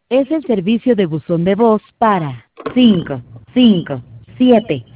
Es el servicio de buzón de voz para 5, 5, 7,